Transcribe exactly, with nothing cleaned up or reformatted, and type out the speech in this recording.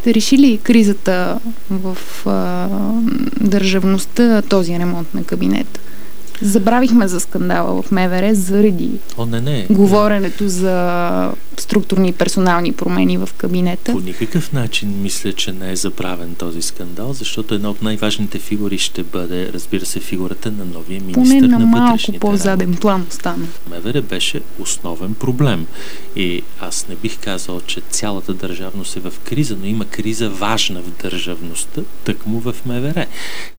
сте решили кризата в а, държавността, този ремонт на кабинета? Забравихме за скандала в МВР заради О, не, не. говоренето за структурни и персонални промени в кабинета. По никакъв начин мисля, че не е забравен този скандал, защото една от най-важните фигури ще бъде, разбира се, фигурата на новия министър Поне на, на малко вътрешните по-заден работи. план остана. МВР беше основен проблем. И аз не бих казал, че цялата държавност е в криза, но има криза важна в държавността, тъкмо в МВР.